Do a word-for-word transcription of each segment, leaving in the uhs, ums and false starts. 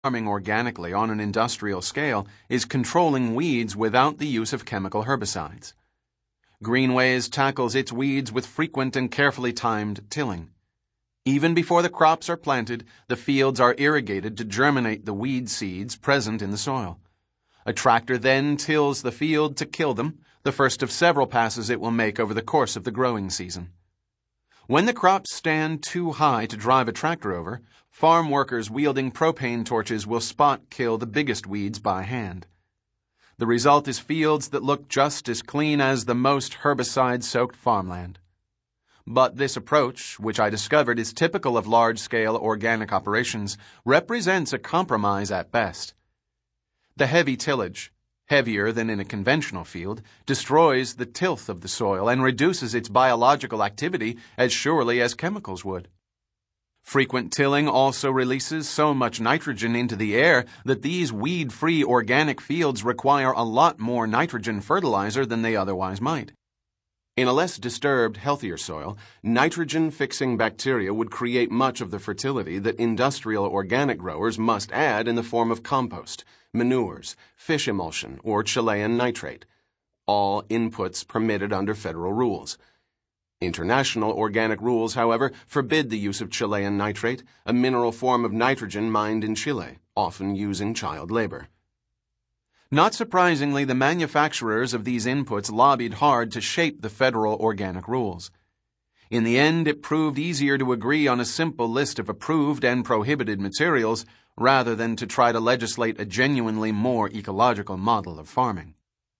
Farming organically on an industrial scale is controlling weeds without the use of chemical herbicides. Greenways tackles its weeds with frequent and carefully timed tilling. Even before the crops are planted, the fields are irrigated to germinate the weed seeds present in the soil. A tractor then tills the field to kill them, the first of several passes it will make over the course of the growing season. When the crops stand too high to drive a tractor over, farm workers wielding propane torches will spot kill the biggest weeds by hand. The result is fields that look just as clean as the most herbicide-soaked farmland. But this approach, which I discovered is typical of large-scale organic operations, represents a compromise at best. The heavy tillage, heavier than in a conventional field, destroys the tilth of the soil and reduces its biological activity as surely as chemicals would. Frequent tilling also releases so much nitrogen into the air that these weed-free organic fields require a lot more nitrogen fertilizer than they otherwise might. In a less disturbed, healthier soil, nitrogen-fixing bacteria would create much of the fertility that industrial organic growers must add in the form of compost, manures, fish emulsion, or Chilean nitrate, all inputs permitted under federal rules. International organic rules, however, forbid the use of Chilean nitrate, a mineral form of nitrogen mined in Chile, often using child labor. Not surprisingly, the manufacturers of these inputs lobbied hard to shape the federal organic rules. In the end, it proved easier to agree on a simple list of approved and prohibited materials rather than to try to legislate a genuinely more ecological model of farming.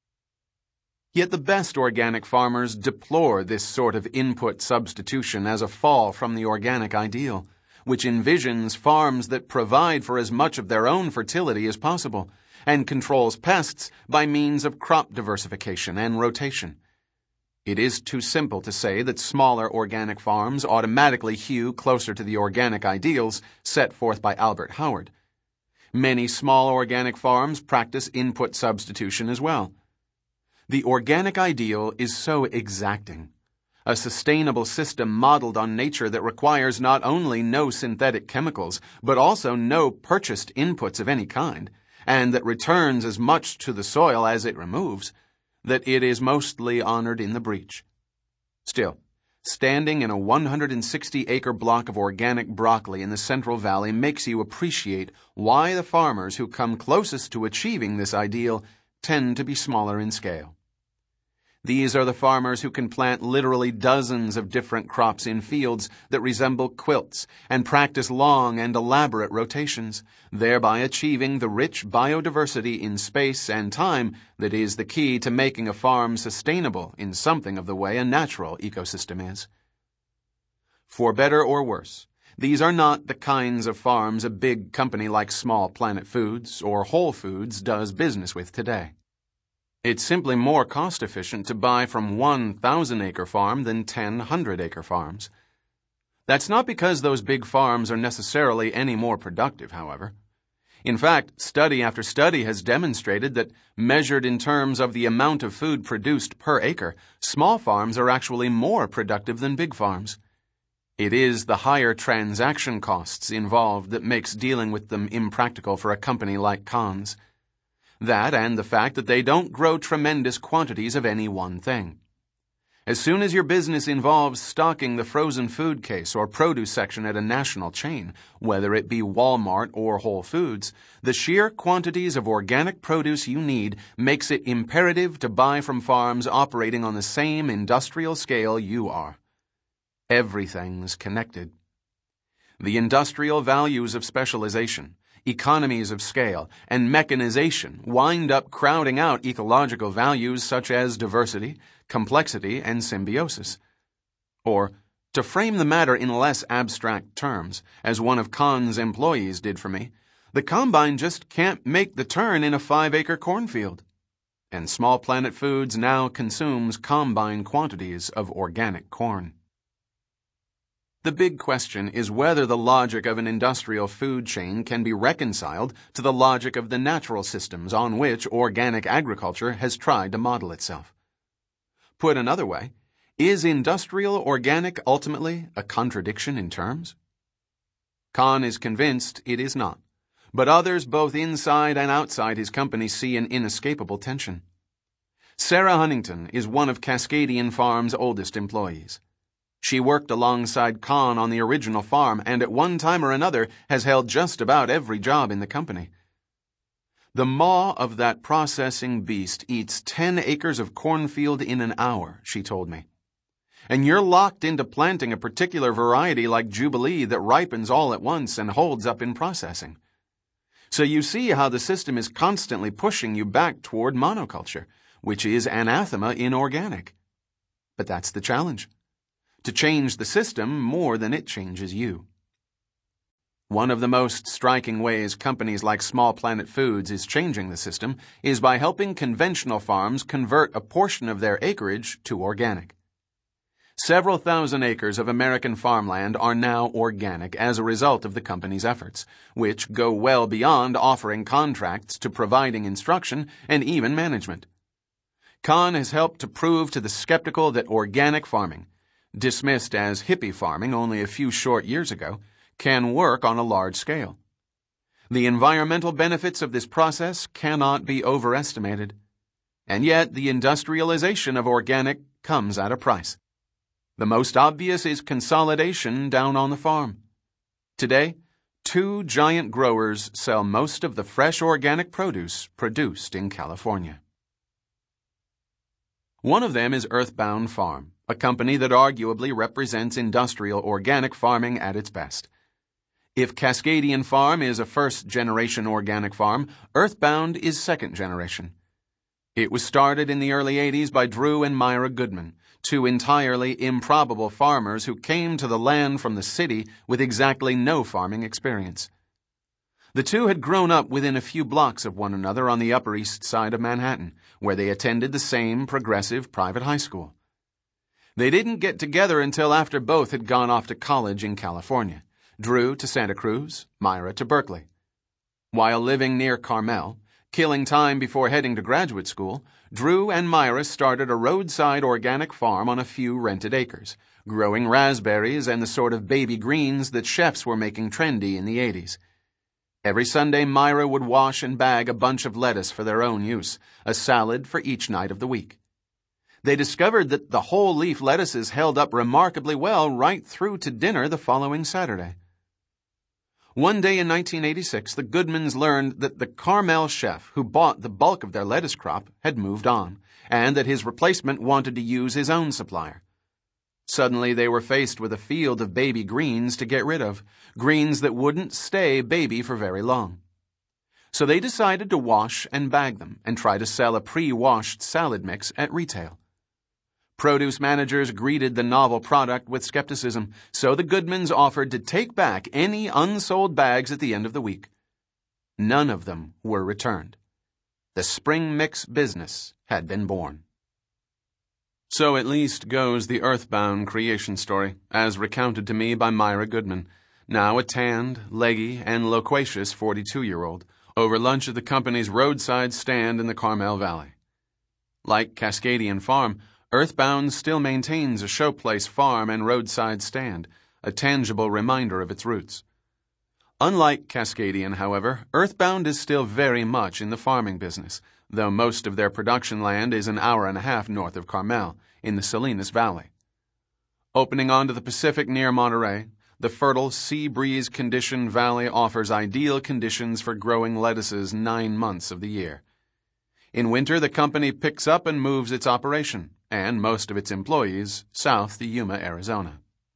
Yet the best organic farmers deplore this sort of input substitution as a fall from the organic ideal, which envisions farms that provide for as much of their own fertility as possible and controls pests by means of crop diversification and rotation. It is too simple to say that smaller organic farms automatically hew closer to the organic ideals set forth by Albert Howard. Many small organic farms practice input substitution as well. The organic ideal is so exacting. A sustainable system modeled on nature that requires not only no synthetic chemicals, but also no purchased inputs of any kind, and that returns as much to the soil as it removes, that it is mostly honored in the breach. Still, standing in a one hundred sixty acre block of organic broccoli in the Central Valley makes you appreciate why the farmers who come closest to achieving this ideal tend to be smaller in scale. These are the farmers who can plant literally dozens of different crops in fields that resemble quilts and practice long and elaborate rotations, thereby achieving the rich biodiversity in space and time that is the key to making a farm sustainable in something of the way a natural ecosystem is. For better or worse, these are not the kinds of farms a big company like Small Planet Foods or Whole Foods does business with today. It's simply more cost-efficient to buy from one thousand acre farm than ten hundred acre farms. That's not because those big farms are necessarily any more productive, however. In fact, study after study has demonstrated that, measured in terms of the amount of food produced per acre, small farms are actually more productive than big farms. It is the higher transaction costs involved that makes dealing with them impractical for a company like Conn's. That and the fact that they don't grow tremendous quantities of any one thing. As soon as your business involves stocking the frozen food case or produce section at a national chain, whether it be Walmart or Whole Foods, the sheer quantities of organic produce you need makes it imperative to buy from farms operating on the same industrial scale you are. Everything's connected. The industrial values of specialization, economies of scale, and mechanization wind up crowding out ecological values such as diversity, complexity, and symbiosis. Or, to frame the matter in less abstract terms, as one of Conn's employees did for me, the combine just can't make the turn in a five-acre cornfield. And Small Planet Foods now consumes combine quantities of organic corn. The big question is whether the logic of an industrial food chain can be reconciled to the logic of the natural systems on which organic agriculture has tried to model itself. Put another way, is industrial organic ultimately a contradiction in terms? Conn is convinced it is not, But others both inside and outside his company see an inescapable tension. Sarah Huntington is one of Cascadian Farm's oldest employees. She worked alongside Con on the original farm and at one time or another has held just about every job in the company. The maw of that processing beast eats ten acres of cornfield in an hour, she told me. And you're locked into planting a particular variety like Jubilee that ripens all at once and holds up in processing. So you see how the system is constantly pushing you back toward monoculture, which is anathema in organic. But that's the challenge. To change the system more than it changes you. One of the most striking ways companies like Small Planet Foods is changing the system is by helping conventional farms convert a portion of their acreage to organic. Several thousand acres of American farmland are now organic as a result of the company's efforts, which go well beyond offering contracts to providing instruction and even management. Con has helped to prove to the skeptical that organic farming, dismissed as hippie farming only a few short years ago, can work on a large scale. The environmental benefits of this process cannot be overestimated. And yet the industrialization of organic comes at a price. The most obvious is consolidation down on the farm. Today, two giant growers sell most of the fresh organic produce produced in California. One of them is Earthbound Farm, a company that arguably represents industrial organic farming at its best. If Cascadian Farm is a first-generation organic farm, Earthbound is second-generation. It was started in the early eighties by Drew and Myra Goodman, two entirely improbable farmers who came to the land from the city with exactly no farming experience. The two had grown up within a few blocks of one another on the Upper East Side of Manhattan, where they attended the same progressive private high school. They didn't get together until after both had gone off to college in California, Drew to Santa Cruz, Myra to Berkeley. While living near Carmel, killing time before heading to graduate school, Drew and Myra started a roadside organic farm on a few rented acres, growing raspberries and the sort of baby greens that chefs were making trendy in the eighties. Every Sunday, Myra would wash and bag a bunch of lettuce for their own use, a salad for each night of the week. They discovered that the whole leaf lettuces held up remarkably well right through to dinner the following Saturday. One day in nineteen eighty-six, the Goodmans learned that the Carmel chef who bought the bulk of their lettuce crop had moved on, and that his replacement wanted to use his own supplier. Suddenly they were faced with a field of baby greens to get rid of, greens that wouldn't stay baby for very long. So they decided to wash and bag them and try to sell a pre-washed salad mix at retail. Produce managers greeted the novel product with skepticism, so the Goodmans offered to take back any unsold bags at the end of the week. None of them were returned. The spring mix business had been born. So at least goes the Earthbound creation story, as recounted to me by Myra Goodman, now a tanned, leggy, and loquacious forty-two-year-old, over lunch at the company's roadside stand in the Carmel Valley. Like Cascadian Farm, Earthbound still maintains a showplace farm and roadside stand, a tangible reminder of its roots. Unlike Cascadian, however, Earthbound is still very much in the farming business, though most of their production land is an hour and a half north of Carmel, in the Salinas Valley. Opening onto the Pacific near Monterey, the fertile sea breeze-conditioned valley offers ideal conditions for growing lettuces nine months of the year. In winter, the company picks up and moves its operation, and most of its employees, south to Yuma, Arizona.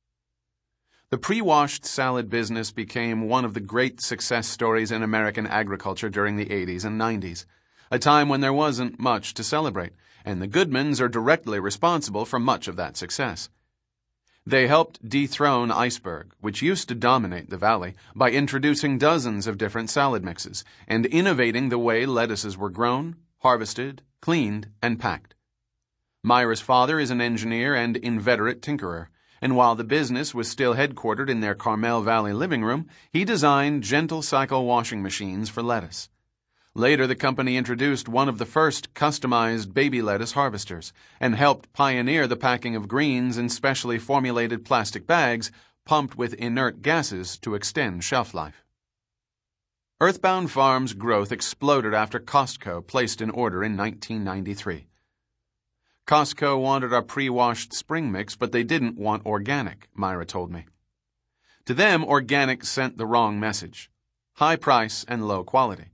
The pre-washed salad business became one of the great success stories in American agriculture during the eighties and nineties, a time when there wasn't much to celebrate, and the Goodmans are directly responsible for much of that success. They helped dethrone Iceberg, which used to dominate the valley, by introducing dozens of different salad mixes and innovating the way lettuces were grown, harvested, cleaned, and packed. Myra's father is an engineer and inveterate tinkerer, and while the business was still headquartered in their Carmel Valley living room, he designed gentle cycle washing machines for lettuce. Later, the company introduced one of the first customized baby lettuce harvesters and helped pioneer the packing of greens in specially formulated plastic bags pumped with inert gases to extend shelf life. Earthbound Farms' growth exploded after Costco placed an order in nineteen ninety-three. Costco wanted our pre-washed spring mix, but they didn't want organic, Myra told me. To them, organic sent the wrong message: high price and low quality.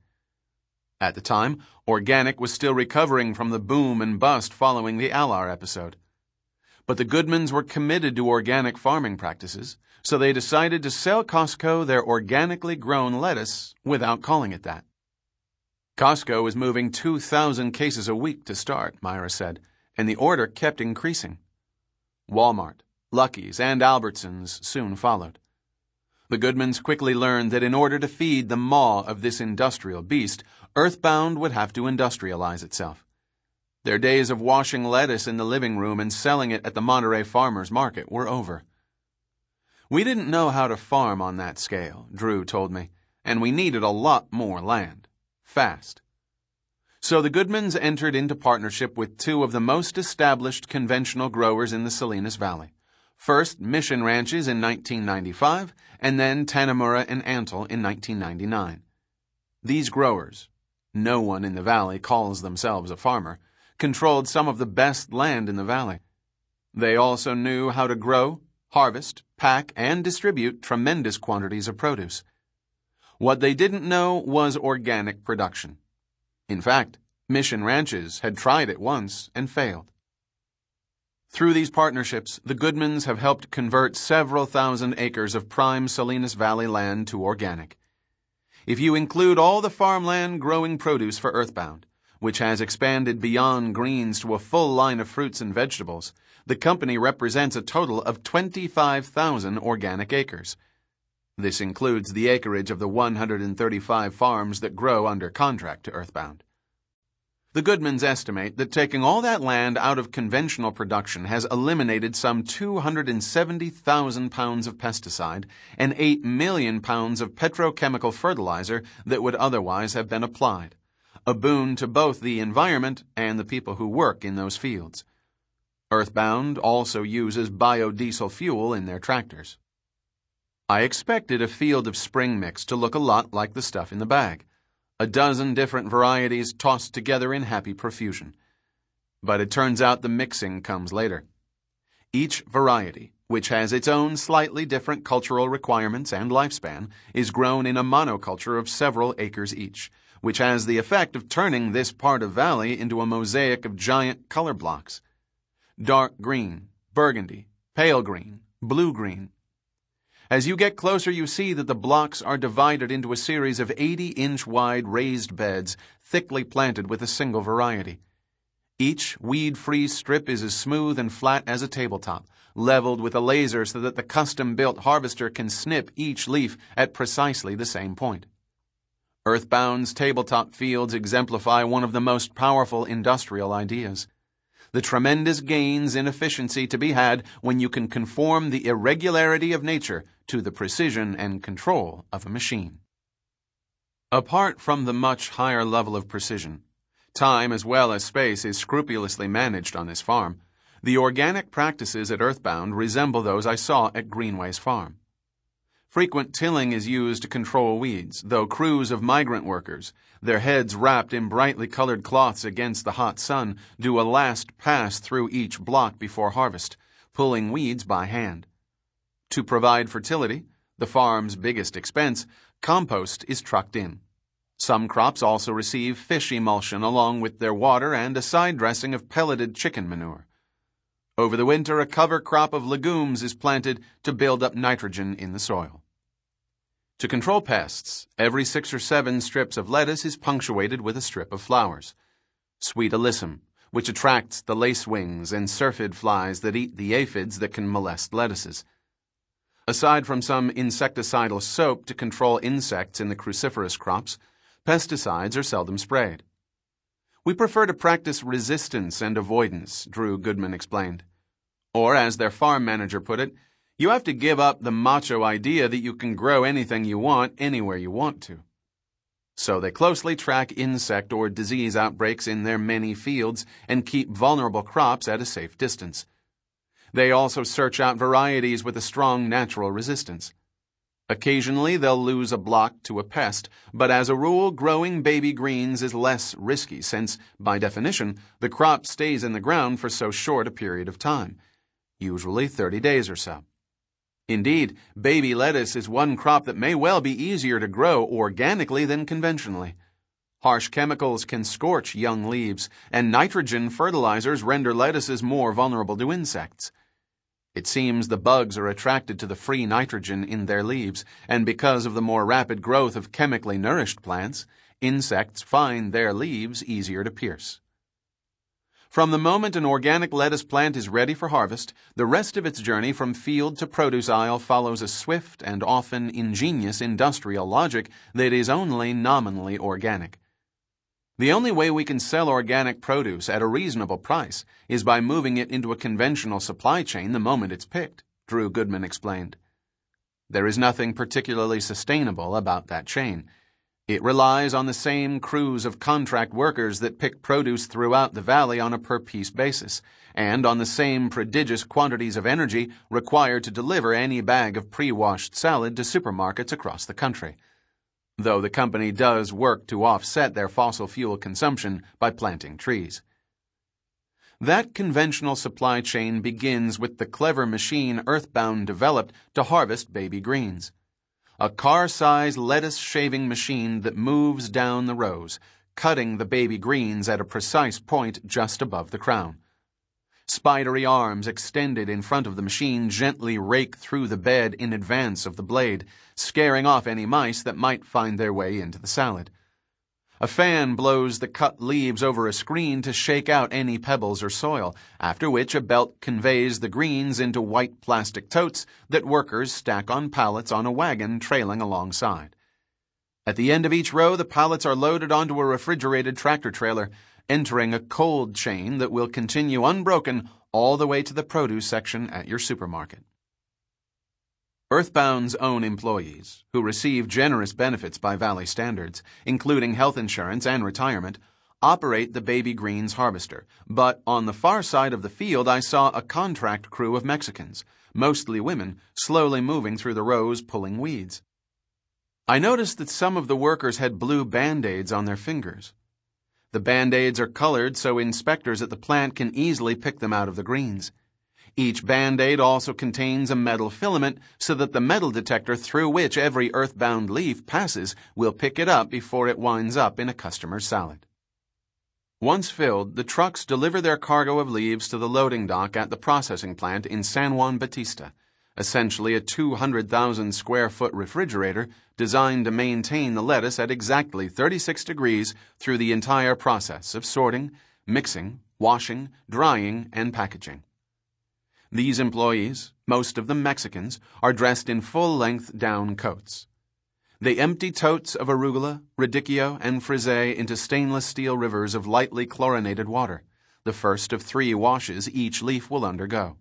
At the time, organic was still recovering from the boom and bust following the Alar episode. But the Goodmans were committed to organic farming practices, so they decided to sell Costco their organically grown lettuce without calling it that. Costco was moving two thousand cases a week to start, Myra said, and the order kept increasing. Walmart, Lucky's, and Albertsons soon followed. The Goodmans quickly learned that in order to feed the maw of this industrial beast, Earthbound would have to industrialize itself. Their days of washing lettuce in the living room and selling it at the Monterey Farmers Market were over. We didn't know how to farm on that scale, Drew told me, and we needed a lot more land. Fast. So the Goodmans entered into partnership with two of the most established conventional growers in the Salinas Valley. First, Mission Ranches in nineteen ninety-five, and then Tanamura and Antle in nineteen ninety-nine. These growers, no one in the valley calls themselves a farmer, controlled some of the best land in the valley. They also knew how to grow, harvest, pack, and distribute tremendous quantities of produce. What they didn't know was organic production. In fact, Mission Ranches had tried it once and failed. Through these partnerships, the Goodmans have helped convert several thousand acres of prime Salinas Valley land to organic. If you include all the farmland growing produce for Earthbound, which has expanded beyond greens to a full line of fruits and vegetables, the company represents a total of twenty-five thousand organic acres. This includes the acreage of the one hundred thirty-five farms that grow under contract to Earthbound. The Goodmans estimate that taking all that land out of conventional production has eliminated some two hundred seventy thousand pounds of pesticide and eight million pounds of petrochemical fertilizer that would otherwise have been applied, a boon to both the environment and the people who work in those fields. Earthbound also uses biodiesel fuel in their tractors. I expected a field of spring mix to look a lot like the stuff in the bag. A dozen different varieties tossed together in happy profusion. But it turns out the mixing comes later. Each variety, which has its own slightly different cultural requirements and lifespan, is grown in a monoculture of several acres each, which has the effect of turning this part of valley into a mosaic of giant color blocks. Dark green, burgundy, pale green, blue-green. As you get closer, you see that the blocks are divided into a series of eighty-inch wide raised beds thickly planted with a single variety. Each weed-free strip is as smooth and flat as a tabletop, leveled with a laser so that the custom-built harvester can snip each leaf at precisely the same point. Earthbound's tabletop fields exemplify one of the most powerful industrial ideas: the tremendous gains in efficiency to be had when you can conform the irregularity of nature to the precision and control of a machine. Apart from the much higher level of precision, time as well as space is scrupulously managed on this farm. The organic practices at Earthbound resemble those I saw at Greenway's farm. Frequent tilling is used to control weeds, though crews of migrant workers, their heads wrapped in brightly colored cloths against the hot sun, do a last pass through each block before harvest, pulling weeds by hand. To provide fertility, the farm's biggest expense, compost is trucked in. Some crops also receive fish emulsion along with their water and a side dressing of pelleted chicken manure. Over the winter, a cover crop of legumes is planted to build up nitrogen in the soil. To control pests, every six or seven strips of lettuce is punctuated with a strip of flowers. Sweet alyssum, which attracts the lacewings and syrphid flies that eat the aphids that can molest lettuces. Aside from some insecticidal soap to control insects in the cruciferous crops, pesticides are seldom sprayed. We prefer to practice resistance and avoidance, Drew Goodman explained. Or, as their farm manager put it, you have to give up the macho idea that you can grow anything you want anywhere you want to. So they closely track insect or disease outbreaks in their many fields and keep vulnerable crops at a safe distance. They also search out varieties with a strong natural resistance. Occasionally they'll lose a block to a pest, but as a rule growing baby greens is less risky since, by definition, the crop stays in the ground for so short a period of time, usually thirty days or so. Indeed, baby lettuce is one crop that may well be easier to grow organically than conventionally. Harsh chemicals can scorch young leaves, and nitrogen fertilizers render lettuces more vulnerable to insects. It seems the bugs are attracted to the free nitrogen in their leaves, and because of the more rapid growth of chemically nourished plants, insects find their leaves easier to pierce. From the moment an organic lettuce plant is ready for harvest, the rest of its journey from field to produce aisle follows a swift and often ingenious industrial logic that is only nominally organic. The only way we can sell organic produce at a reasonable price is by moving it into a conventional supply chain the moment it's picked, Drew Goodman explained. There is nothing particularly sustainable about that chain. It relies on the same crews of contract workers that pick produce throughout the valley on a per-piece basis, and on the same prodigious quantities of energy required to deliver any bag of pre-washed salad to supermarkets across the country. Though the company does work to offset their fossil fuel consumption by planting trees. That conventional supply chain begins with the clever machine Earthbound developed to harvest baby greens. A car-sized lettuce shaving machine that moves down the rows, cutting the baby greens at a precise point just above the crown. Spidery arms extended in front of the machine gently rake through the bed in advance of the blade, scaring off any mice that might find their way into the salad. A fan blows the cut leaves over a screen to shake out any pebbles or soil, after which a belt conveys the greens into white plastic totes that workers stack on pallets on a wagon trailing alongside. At the end of each row, the pallets are loaded onto a refrigerated tractor trailer, entering a cold chain that will continue unbroken all the way to the produce section at your supermarket. Earthbound's own employees, who receive generous benefits by Valley standards, including health insurance and retirement, operate the baby greens harvester, but on the far side of the field I saw a contract crew of Mexicans, mostly women, slowly moving through the rows pulling weeds. I noticed that some of the workers had blue Band-Aids on their fingers. The Band-Aids are colored so inspectors at the plant can easily pick them out of the greens. Each Band-Aid also contains a metal filament so that the metal detector through which every Earthbound leaf passes will pick it up before it winds up in a customer's salad. Once filled, the trucks deliver their cargo of leaves to the loading dock at the processing plant in San Juan Bautista, essentially a two hundred thousand square foot refrigerator designed to maintain the lettuce at exactly thirty-six degrees through the entire process of sorting, mixing, washing, drying, and packaging. These employees, most of them Mexicans, are dressed in full-length down coats. They empty totes of arugula, radicchio, and frisee into stainless steel rivers of lightly chlorinated water, the first of three washes each leaf will undergo.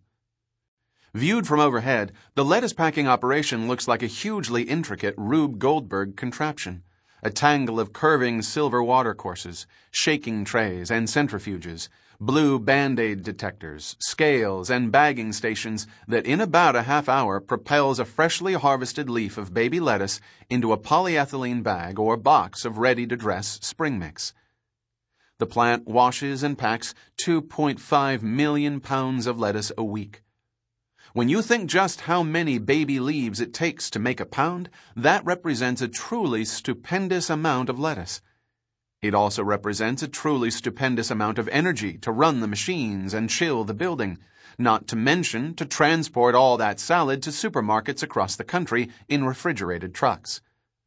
Viewed from overhead, the lettuce packing operation looks like a hugely intricate Rube Goldberg contraption, a tangle of curving silver watercourses, shaking trays, and centrifuges, blue Band-Aid detectors, scales, and bagging stations that in about a half hour propels a freshly harvested leaf of baby lettuce into a polyethylene bag or box of ready-to-dress spring mix. The plant washes and packs two point five million pounds of lettuce a week. When you think just how many baby leaves it takes to make a pound, that represents a truly stupendous amount of lettuce. It also represents a truly stupendous amount of energy to run the machines and chill the building, not to mention to transport all that salad to supermarkets across the country in refrigerated trucks.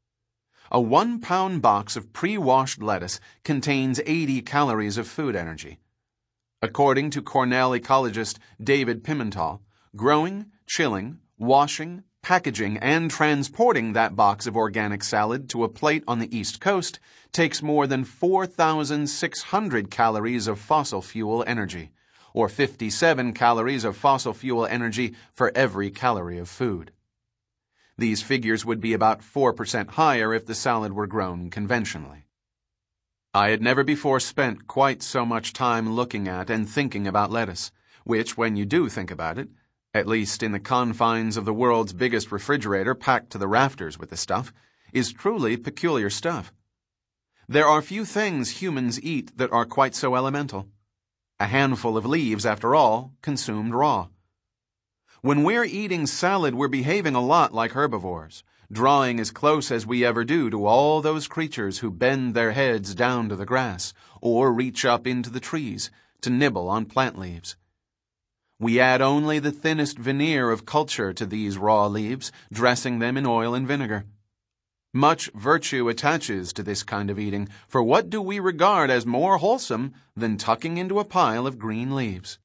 A one-pound box of pre-washed lettuce contains eighty calories of food energy. According to Cornell ecologist David Pimental, growing, chilling, washing, packaging, and transporting that box of organic salad to a plate on the East Coast takes more than four thousand six hundred calories of fossil fuel energy, or fifty-seven calories of fossil fuel energy for every calorie of food. These figures would be about four percent higher if the salad were grown conventionally. I had never before spent quite so much time looking at and thinking about lettuce, which, when you do think about it, at least in the confines of the world's biggest refrigerator packed to the rafters with the stuff, is truly peculiar stuff. There are few things humans eat that are quite so elemental. A handful of leaves, after all, consumed raw. When we're eating salad, we're behaving a lot like herbivores, drawing as close as we ever do to all those creatures who bend their heads down to the grass or reach up into the trees to nibble on plant leaves. We add only the thinnest veneer of culture to these raw leaves, dressing them in oil and vinegar. Much virtue attaches to this kind of eating, for what do we regard as more wholesome than tucking into a pile of green leaves?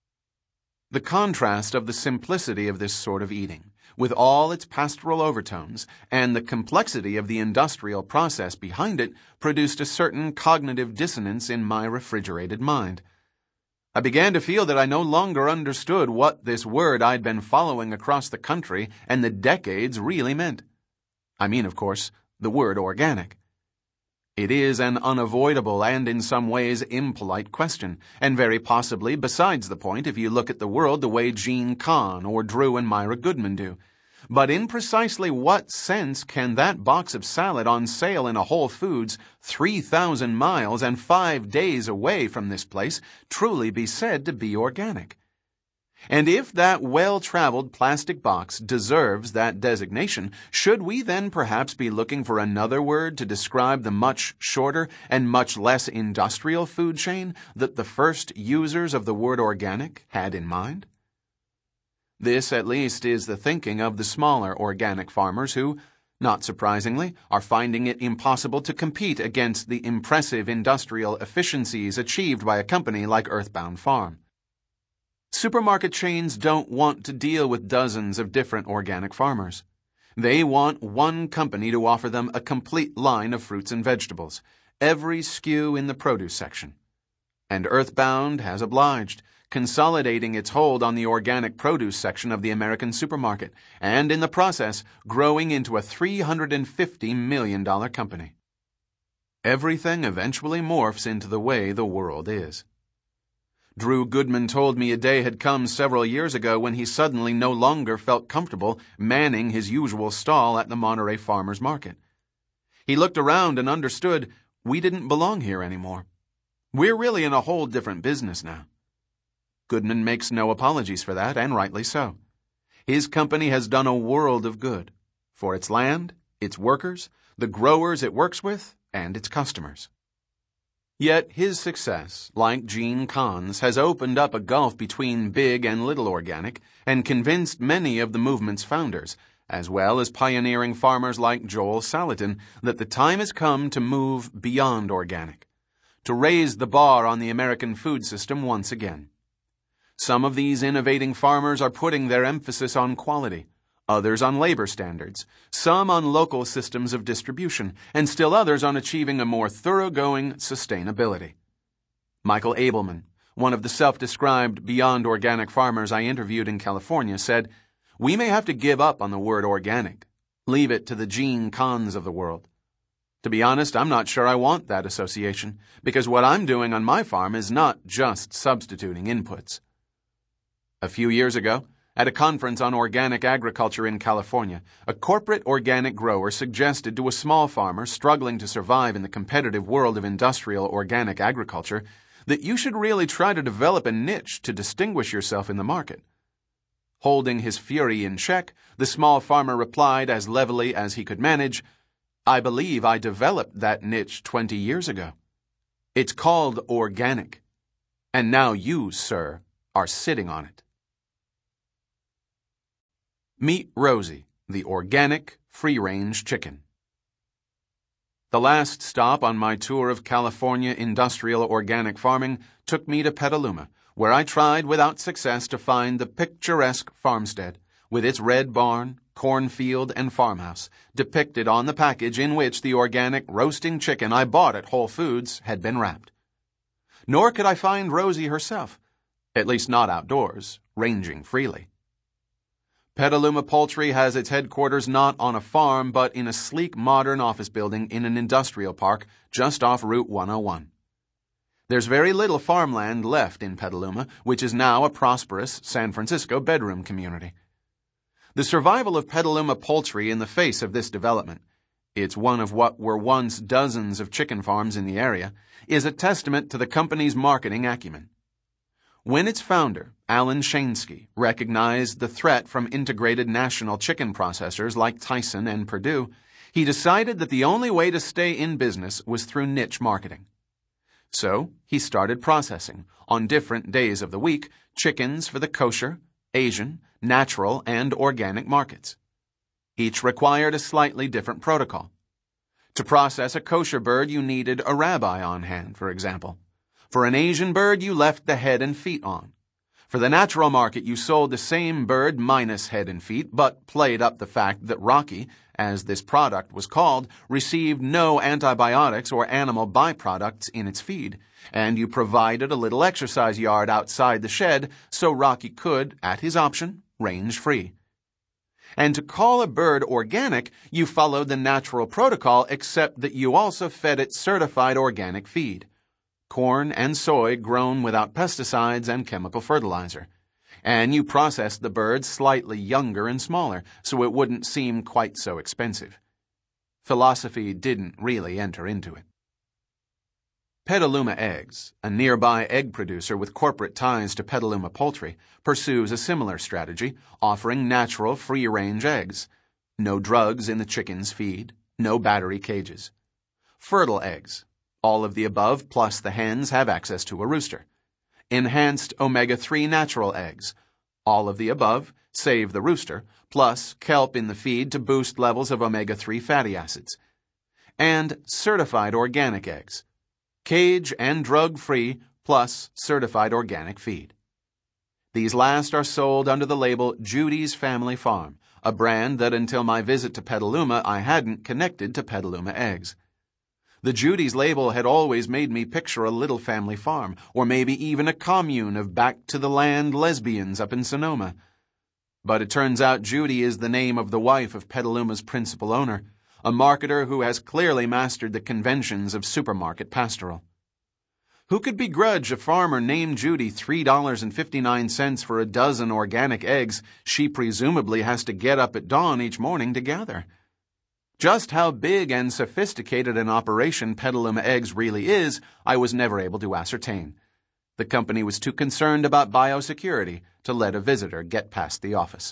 The contrast of the simplicity of this sort of eating, with all its pastoral overtones, and the complexity of the industrial process behind it, produced a certain cognitive dissonance in my refrigerated mind. I began to feel that I no longer understood what this word I'd been following across the country and the decades really meant. I mean, of course, the word organic. It is an unavoidable and in some ways impolite question, and very possibly besides the point if you look at the world the way Gene Kahn or Drew and Myra Goodman do. But in precisely what sense can that box of salad on sale in a Whole Foods three thousand miles and five days away from this place truly be said to be organic? And if that well-traveled plastic box deserves that designation, should we then perhaps be looking for another word to describe the much shorter and much less industrial food chain that the first users of the word organic had in mind? This, at least, is the thinking of the smaller organic farmers who, not surprisingly, are finding it impossible to compete against the impressive industrial efficiencies achieved by a company like Earthbound Farm. Supermarket chains don't want to deal with dozens of different organic farmers. They want one company to offer them a complete line of fruits and vegetables, every S K U in the produce section. And Earthbound has obliged, consolidating its hold on the organic produce section of the American supermarket, and in the process, growing into a three hundred fifty million dollars company. Everything eventually morphs into the way the world is. Drew Goodman told me a day had come several years ago when he suddenly no longer felt comfortable manning his usual stall at the Monterey Farmers Market. He looked around and understood we didn't belong here anymore. We're really in a whole different business now. Goodman makes no apologies for that, and rightly so. His company has done a world of good for its land, its workers, the growers it works with, and its customers. Yet his success, like Gene Kahn's, has opened up a gulf between big and little organic and convinced many of the movement's founders, as well as pioneering farmers like Joel Salatin, that the time has come to move beyond organic, to raise the bar on the American food system once again. Some of these innovating farmers are putting their emphasis on quality, others on labor standards, some on local systems of distribution, and still others on achieving a more thoroughgoing sustainability. Michael Abelman, one of the self-described beyond organic farmers I interviewed in California, said, "We may have to give up on the word organic, leave it to the Gene Kahns of the world. To be honest, I'm not sure I want that association, because what I'm doing on my farm is not just substituting inputs." A few years ago, at a conference on organic agriculture in California, a corporate organic grower suggested to a small farmer struggling to survive in the competitive world of industrial organic agriculture that you should really try to develop a niche to distinguish yourself in the market. Holding his fury in check, the small farmer replied as levelly as he could manage, "I believe I developed that niche twenty years ago. It's called organic, and now you, sir, are sitting on it." Meet Rosie, the organic, free-range chicken. The last stop on my tour of California industrial organic farming took me to Petaluma, where I tried without success to find the picturesque farmstead, with its red barn, cornfield, and farmhouse, depicted on the package in which the organic roasting chicken I bought at Whole Foods had been wrapped. Nor could I find Rosie herself, at least not outdoors, ranging freely. Petaluma Poultry has its headquarters not on a farm but in a sleek modern office building in an industrial park just off Route one oh one. There's very little farmland left in Petaluma, which is now a prosperous San Francisco bedroom community. The survival of Petaluma poultry in the face of this development, it's one of what were once dozens of chicken farms in the area, is a testament to the company's marketing acumen. When its founder, Alan Shainski, recognized the threat from integrated national chicken processors like Tyson and Perdue, he decided that the only way to stay in business was through niche marketing. So, he started processing, on different days of the week, chickens for the kosher, Asian, natural, and organic markets. Each required a slightly different protocol. To process a kosher bird, you needed a rabbi on hand, for example. For an Asian bird, you left the head and feet on. For the natural market, you sold the same bird minus head and feet, but played up the fact that Rocky, as this product was called, received no antibiotics or animal byproducts in its feed, and you provided a little exercise yard outside the shed so Rocky could, at his option, range free. And to call a bird organic, you followed the natural protocol except that you also fed it certified organic feed. Corn and soy grown without pesticides and chemical fertilizer. And you processed the bird slightly younger and smaller, so it wouldn't seem quite so expensive. Philosophy didn't really enter into it. Petaluma Eggs, a nearby egg producer with corporate ties to Petaluma Poultry, pursues a similar strategy, offering natural free-range eggs. No drugs in the chicken's feed, no battery cages. Fertile eggs. All of the above plus the hens have access to a rooster. Enhanced omega three natural eggs. All of the above, save the rooster, plus kelp in the feed to boost levels of omega three fatty acids. And certified organic eggs. Cage and drug-free plus certified organic feed. These last are sold under the label Judy's Family Farm, a brand that until my visit to Petaluma I hadn't connected to Petaluma Eggs. The Judy's label had always made me picture a little family farm, or maybe even a commune of back-to-the-land lesbians up in Sonoma. But it turns out Judy is the name of the wife of Petaluma's principal owner, a marketer who has clearly mastered the conventions of supermarket pastoral. Who could begrudge a farmer named Judy three dollars and fifty-nine cents for a dozen organic eggs she presumably has to get up at dawn each morning to gather? Just how big and sophisticated an operation Petaluma Eggs really is, I was never able to ascertain. The company was too concerned about biosecurity to let a visitor get past the office.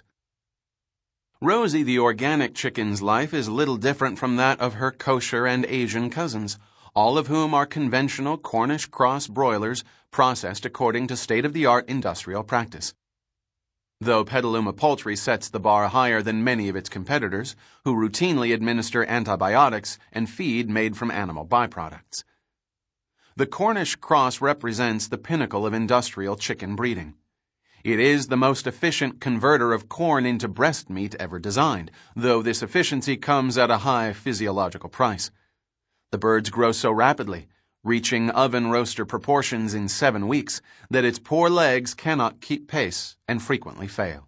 Rosie the organic chicken's life is little different from that of her kosher and Asian cousins, all of whom are conventional Cornish cross broilers processed according to state-of-the-art industrial practice. Though Petaluma Poultry sets the bar higher than many of its competitors, who routinely administer antibiotics and feed made from animal byproducts. The Cornish cross represents the pinnacle of industrial chicken breeding. It is the most efficient converter of corn into breast meat ever designed, though this efficiency comes at a high physiological price. The birds grow so rapidly, reaching oven roaster proportions in seven weeks, that its poor legs cannot keep pace and frequently fail.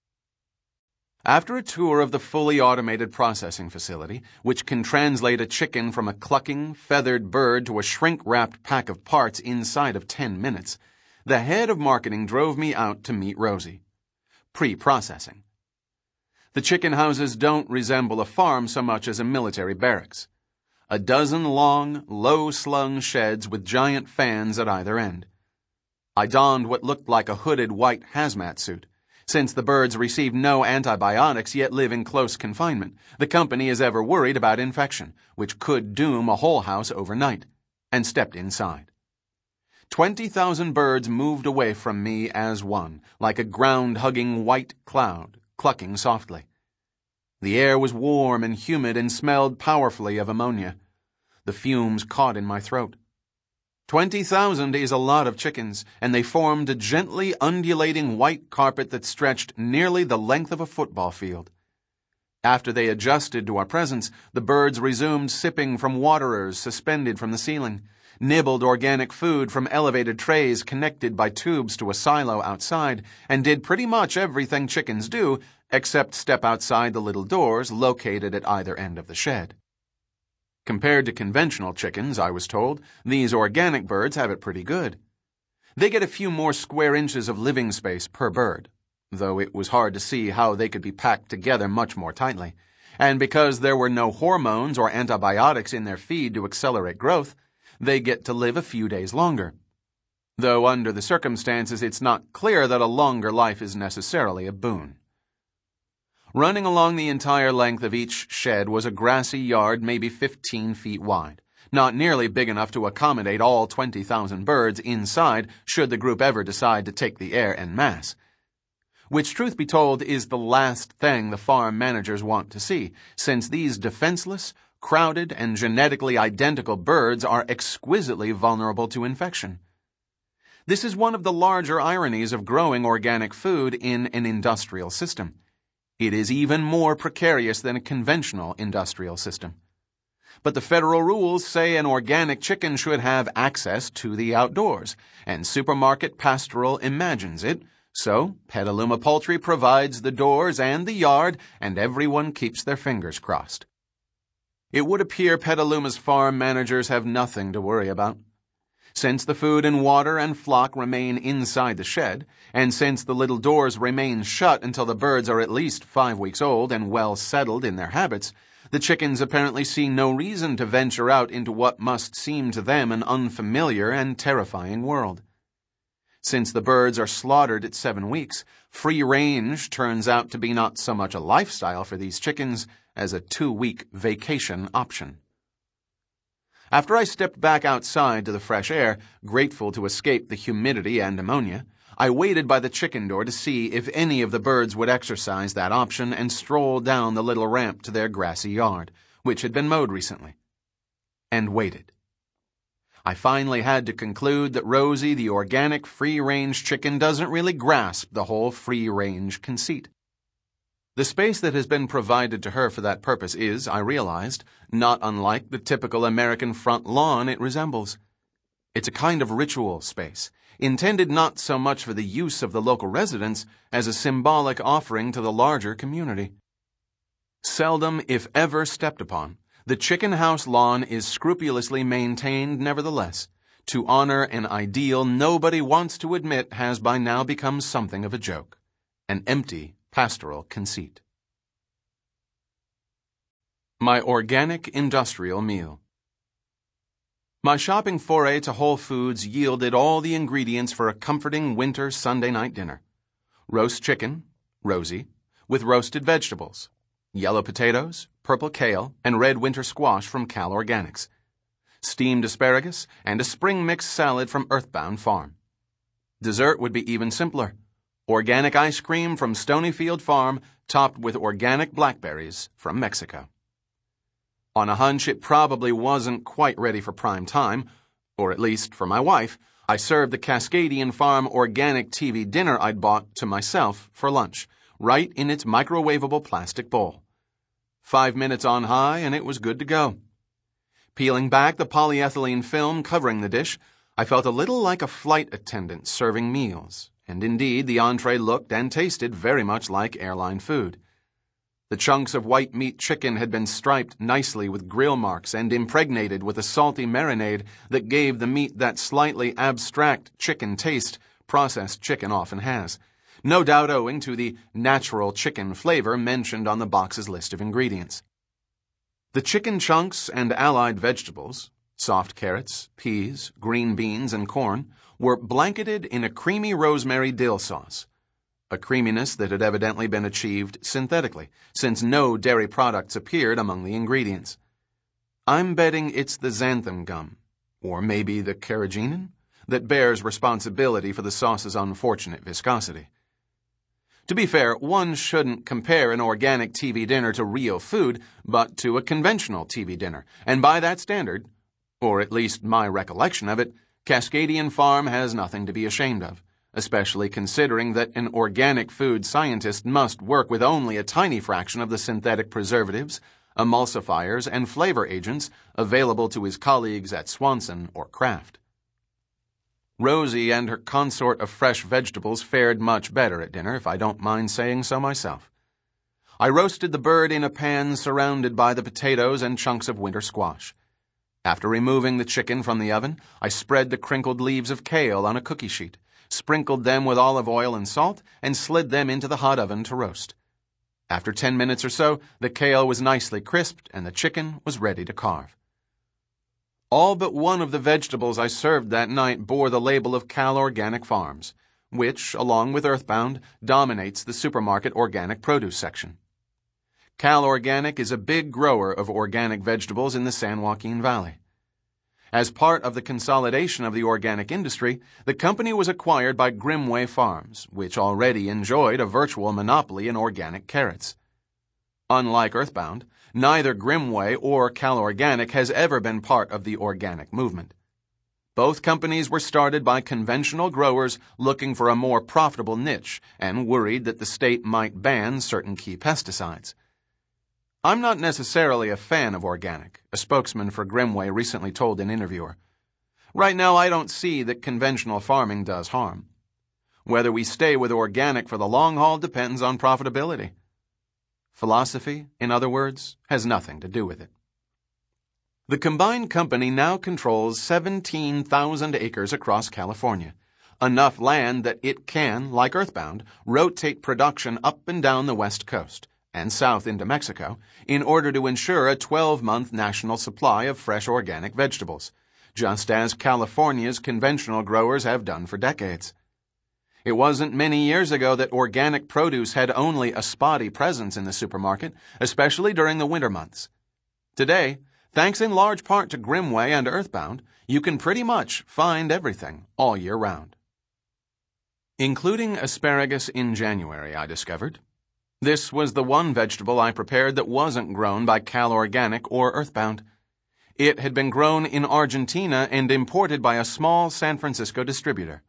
After a tour of the fully automated processing facility, which can translate a chicken from a clucking, feathered bird to a shrink-wrapped pack of parts inside of ten minutes, the head of marketing drove me out to meet Rosie. Pre-processing. The chicken houses don't resemble a farm so much as a military barracks. A dozen long, low-slung sheds with giant fans at either end. I donned what looked like a hooded white hazmat suit. Since the birds receive no antibiotics yet live in close confinement, the company is ever worried about infection, which could doom a whole house overnight, and stepped inside. Twenty thousand birds moved away from me as one, like a ground-hugging white cloud, clucking softly. The air was warm and humid and smelled powerfully of ammonia. The fumes caught in my throat. Twenty thousand is a lot of chickens, and they formed a gently undulating white carpet that stretched nearly the length of a football field. After they adjusted to our presence, the birds resumed sipping from waterers suspended from the ceiling, nibbled organic food from elevated trays connected by tubes to a silo outside, and did pretty much everything chickens do, except step outside the little doors located at either end of the shed. Compared to conventional chickens, I was told, these organic birds have it pretty good. They get a few more square inches of living space per bird, though it was hard to see how they could be packed together much more tightly. And because there were no hormones or antibiotics in their feed to accelerate growth, they get to live a few days longer. Though under the circumstances, it's not clear that a longer life is necessarily a boon. Running along the entire length of each shed was a grassy yard maybe fifteen feet wide, not nearly big enough to accommodate all twenty thousand birds inside should the group ever decide to take the air en masse. Which, truth be told, is the last thing the farm managers want to see, since these defenseless, crowded, and genetically identical birds are exquisitely vulnerable to infection. This is one of the larger ironies of growing organic food in an industrial system. It is even more precarious than a conventional industrial system. But the federal rules say an organic chicken should have access to the outdoors, and Supermarket Pastoral imagines it, so Petaluma Poultry provides the doors and the yard, and everyone keeps their fingers crossed. It would appear Petaluma's farm managers have nothing to worry about. Since the food and water and flock remain inside the shed, and since the little doors remain shut until the birds are at least five weeks old and well settled in their habits, the chickens apparently see no reason to venture out into what must seem to them an unfamiliar and terrifying world. Since the birds are slaughtered at seven weeks, free range turns out to be not so much a lifestyle for these chickens as a two-week vacation option. After I stepped back outside to the fresh air, grateful to escape the humidity and ammonia, I waited by the chicken door to see if any of the birds would exercise that option and stroll down the little ramp to their grassy yard, which had been mowed recently. And waited. I finally had to conclude that Rosie, the organic free-range chicken, doesn't really grasp the whole free-range conceit. The space that has been provided to her for that purpose is, I realized, not unlike the typical American front lawn it resembles. It's a kind of ritual space, intended not so much for the use of the local residents as a symbolic offering to the larger community. Seldom, if ever, stepped upon, the chicken house lawn is scrupulously maintained nevertheless, to honor an ideal nobody wants to admit has by now become something of a joke, an empty pastoral conceit. My organic industrial meal. My shopping foray to Whole Foods yielded all the ingredients for a comforting winter Sunday night dinner. Roast chicken, Rosie, with roasted vegetables, yellow potatoes, purple kale, and red winter squash from Cal Organics, steamed asparagus, and a spring mix salad from Earthbound Farm. Dessert would be even simpler. Organic ice cream from Stonyfield Farm, topped with organic blackberries from Mexico. On a hunch it probably wasn't quite ready for prime time, or at least for my wife, I served the Cascadian Farm organic T V dinner I'd bought to myself for lunch, right in its microwavable plastic bowl. Five minutes on high and it was good to go. Peeling back the polyethylene film covering the dish, I felt a little like a flight attendant serving meals. And indeed, the entree looked and tasted very much like airline food. The chunks of white meat chicken had been striped nicely with grill marks and impregnated with a salty marinade that gave the meat that slightly abstract chicken taste processed chicken often has, no doubt owing to the natural chicken flavor mentioned on the box's list of ingredients. The chicken chunks and allied vegetables, soft carrots, peas, green beans, and corn, were blanketed in a creamy rosemary dill sauce, a creaminess that had evidently been achieved synthetically, since no dairy products appeared among the ingredients. I'm betting it's the xanthan gum, or maybe the carrageenan, that bears responsibility for the sauce's unfortunate viscosity. To be fair, one shouldn't compare an organic T V dinner to real food, but to a conventional T V dinner, and by that standard, or at least my recollection of it, Cascadian Farm has nothing to be ashamed of, especially considering that an organic food scientist must work with only a tiny fraction of the synthetic preservatives, emulsifiers, and flavor agents available to his colleagues at Swanson or Kraft. Rosie and her consort of fresh vegetables fared much better at dinner, if I don't mind saying so myself. I roasted the bird in a pan surrounded by the potatoes and chunks of winter squash. After removing the chicken from the oven, I spread the crinkled leaves of kale on a cookie sheet, sprinkled them with olive oil and salt, and slid them into the hot oven to roast. After ten minutes or so, the kale was nicely crisped and the chicken was ready to carve. All but one of the vegetables I served that night bore the label of Cal Organic Farms, which, along with Earthbound, dominates the supermarket organic produce section. Cal Organic is a big grower of organic vegetables in the San Joaquin Valley. As part of the consolidation of the organic industry, the company was acquired by Grimway Farms, which already enjoyed a virtual monopoly in organic carrots. Unlike Earthbound, neither Grimway or Cal Organic has ever been part of the organic movement. Both companies were started by conventional growers looking for a more profitable niche and worried that the state might ban certain key pesticides. I'm not necessarily a fan of organic, a spokesman for Grimway recently told an interviewer. Right now, I don't see that conventional farming does harm. Whether we stay with organic for the long haul depends on profitability. Philosophy, in other words, has nothing to do with it. The combined company now controls seventeen thousand acres across California, enough land that it can, like Earthbound, rotate production up and down the West Coast and south into Mexico in order to ensure a twelve-month national supply of fresh organic vegetables, just as California's conventional growers have done for decades. It wasn't many years ago that organic produce had only a spotty presence in the supermarket, especially during the winter months. Today, thanks in large part to Grimway and Earthbound, you can pretty much find everything all year round. Including asparagus in January, I discovered. This was the one vegetable I prepared that wasn't grown by Cal Organic or Earthbound. It had been grown in Argentina and imported by a small San Francisco distributor.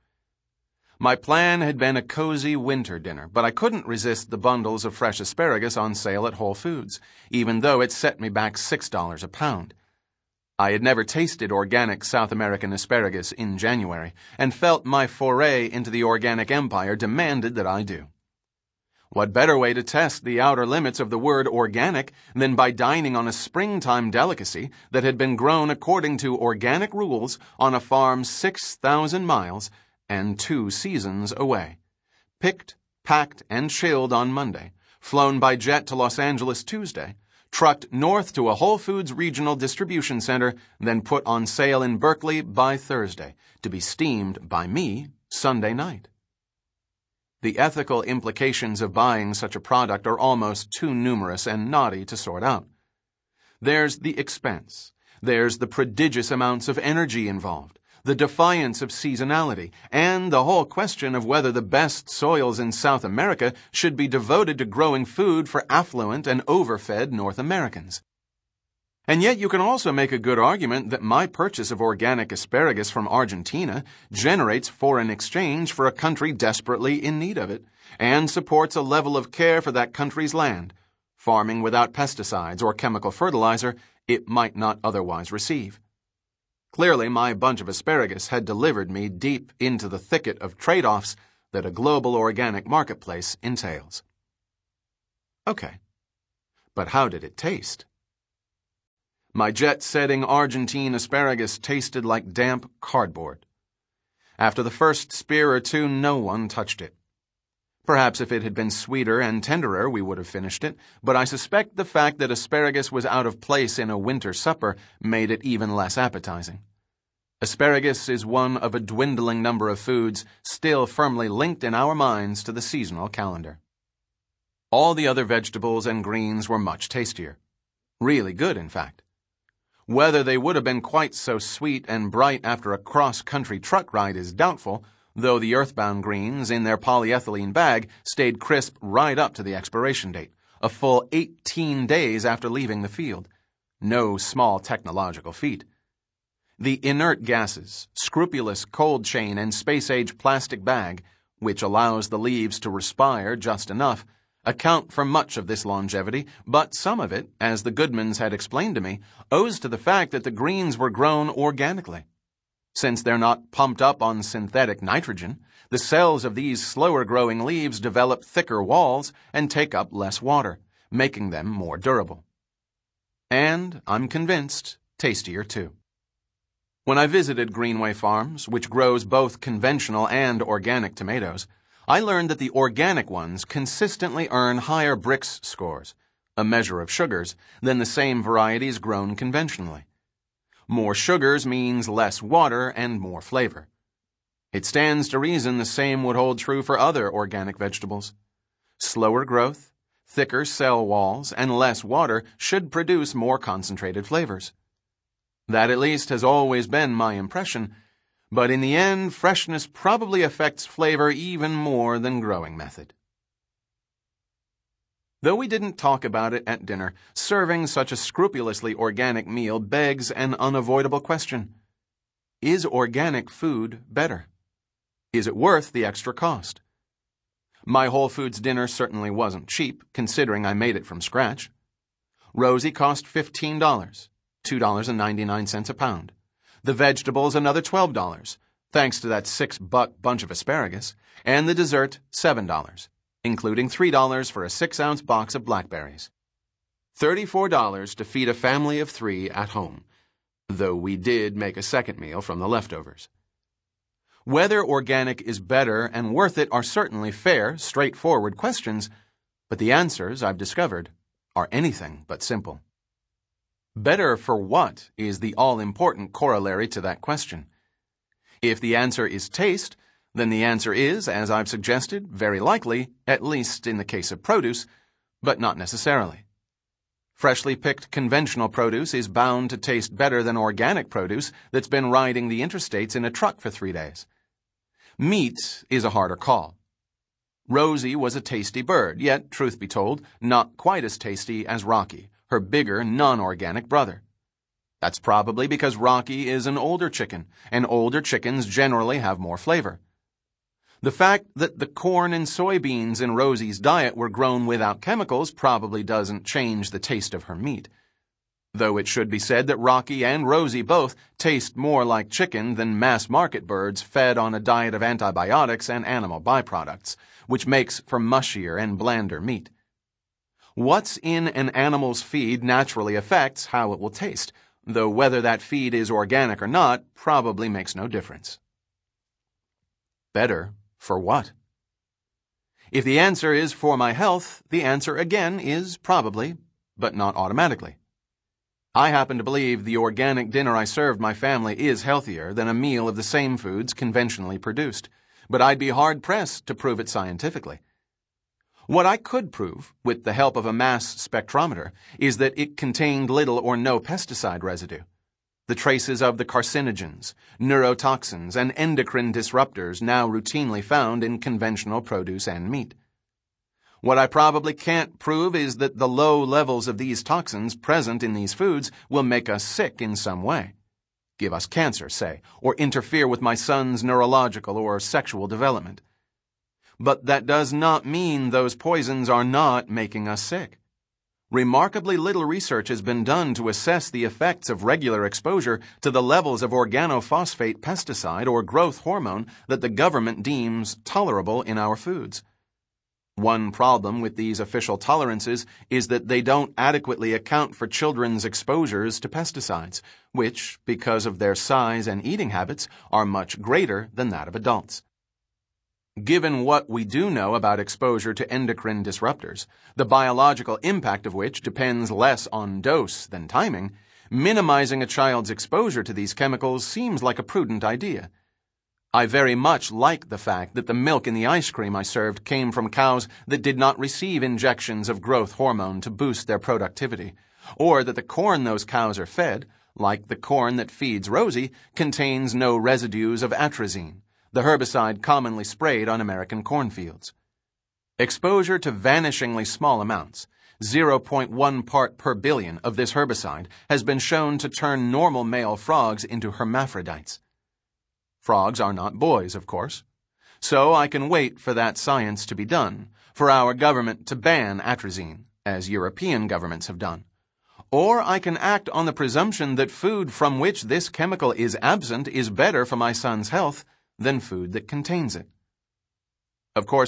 My plan had been a cozy winter dinner, but I couldn't resist the bundles of fresh asparagus on sale at Whole Foods, even though it set me back six dollars a pound. I had never tasted organic South American asparagus in January, and felt my foray into the organic empire demanded that I do. What better way to test the outer limits of the word organic than by dining on a springtime delicacy that had been grown according to organic rules on a farm six thousand miles and two seasons away, picked, packed, and chilled on Monday, flown by jet to Los Angeles Tuesday, trucked north to a Whole Foods regional distribution center, then put on sale in Berkeley by Thursday, to be steamed by me Sunday night. The ethical implications of buying such a product are almost too numerous and knotty to sort out. There's the expense. There's the prodigious amounts of energy involved, the defiance of seasonality, and the whole question of whether the best soils in South America should be devoted to growing food for affluent and overfed North Americans. And yet you can also make a good argument that my purchase of organic asparagus from Argentina generates foreign exchange for a country desperately in need of it, and supports a level of care for that country's land, farming without pesticides or chemical fertilizer it might not otherwise receive. Clearly, my bunch of asparagus had delivered me deep into the thicket of trade-offs that a global organic marketplace entails. Okay, but how did it taste? My jet-setting Argentine asparagus tasted like damp cardboard. After the first spear or two, no one touched it. Perhaps if it had been sweeter and tenderer, we would have finished it, but I suspect the fact that asparagus was out of place in a winter supper made it even less appetizing. Asparagus is one of a dwindling number of foods still firmly linked in our minds to the seasonal calendar. All the other vegetables and greens were much tastier. Really good, in fact. Whether they would have been quite so sweet and bright after a cross-country truck ride is doubtful, though the Earthbound greens in their polyethylene bag stayed crisp right up to the expiration date, a full eighteen days after leaving the field. No small technological feat. The inert gases, scrupulous cold chain and space-age plastic bag, which allows the leaves to respire just enough, account for much of this longevity, but some of it, as the Goodmans had explained to me, owes to the fact that the greens were grown organically. Since they're not pumped up on synthetic nitrogen, the cells of these slower-growing leaves develop thicker walls and take up less water, making them more durable. And, I'm convinced, tastier too. When I visited Greenway Farms, which grows both conventional and organic tomatoes, I learned that the organic ones consistently earn higher Brix scores, a measure of sugars, than the same varieties grown conventionally. More sugars means less water and more flavor. It stands to reason the same would hold true for other organic vegetables. Slower growth, thicker cell walls, and less water should produce more concentrated flavors. That at least has always been my impression, but in the end, freshness probably affects flavor even more than growing method. Though we didn't talk about it at dinner, serving such a scrupulously organic meal begs an unavoidable question. Is organic food better? Is it worth the extra cost? My Whole Foods dinner certainly wasn't cheap, considering I made it from scratch. Rosie cost fifteen dollars, two dollars and ninety-nine cents a pound. The vegetables another twelve dollars, thanks to that six-buck bunch of asparagus, and the dessert seven dollars, including three dollars for a six-ounce box of blackberries. thirty-four dollars to feed a family of three at home, though we did make a second meal from the leftovers. Whether organic is better and worth it are certainly fair, straightforward questions, but the answers, I've discovered, are anything but simple. Better for what is the all-important corollary to that question. If the answer is taste, then the answer is, as I've suggested, very likely, at least in the case of produce, but not necessarily. Freshly picked conventional produce is bound to taste better than organic produce that's been riding the interstates in a truck for three days. Meat is a harder call. Rosie was a tasty bird, yet, truth be told, not quite as tasty as Rocky, her bigger, non-organic brother. That's probably because Rocky is an older chicken, and older chickens generally have more flavor. The fact that the corn and soybeans in Rosie's diet were grown without chemicals probably doesn't change the taste of her meat. Though it should be said that Rocky and Rosie both taste more like chicken than mass-market birds fed on a diet of antibiotics and animal byproducts, which makes for mushier and blander meat. What's in an animal's feed naturally affects how it will taste, though whether that feed is organic or not probably makes no difference. Better for what? If the answer is for my health, the answer again is probably, but not automatically. I happen to believe the organic dinner I served my family is healthier than a meal of the same foods conventionally produced, but I'd be hard-pressed to prove it scientifically. What I could prove, with the help of a mass spectrometer, is that it contained little or no pesticide residue. The traces of the carcinogens, neurotoxins, and endocrine disruptors now routinely found in conventional produce and meat. What I probably can't prove is that the low levels of these toxins present in these foods will make us sick in some way. Give us cancer, say, or interfere with my son's neurological or sexual development. But that does not mean those poisons are not making us sick. Remarkably little research has been done to assess the effects of regular exposure to the levels of organophosphate pesticide or growth hormone that the government deems tolerable in our foods. One problem with these official tolerances is that they don't adequately account for children's exposures to pesticides, which, because of their size and eating habits, are much greater than that of adults. Given what we do know about exposure to endocrine disruptors, the biological impact of which depends less on dose than timing, minimizing a child's exposure to these chemicals seems like a prudent idea. I very much like the fact that the milk in the ice cream I served came from cows that did not receive injections of growth hormone to boost their productivity, or that the corn those cows are fed, like the corn that feeds Rosie, contains no residues of atrazine, the herbicide commonly sprayed on American cornfields. Exposure to vanishingly small amounts, zero point one part per billion of this herbicide, has been shown to turn normal male frogs into hermaphrodites. Frogs are not boys, of course. So I can wait for that science to be done, for our government to ban atrazine, as European governments have done. Or I can act on the presumption that food from which this chemical is absent is better for my son's health than food that contains it. Of course,